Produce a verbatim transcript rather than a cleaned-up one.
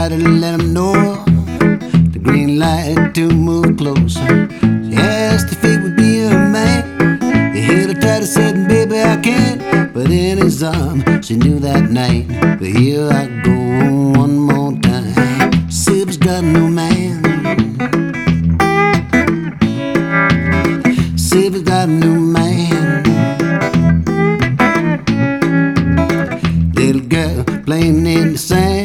to let him know the green light to move closer. She asked if it would be a man. He hit her tight and said, baby, I can't. But in his arms, she knew that night. But here I go one more time. Sib's got no man. Sib's got no man. Little girl playing in the sand.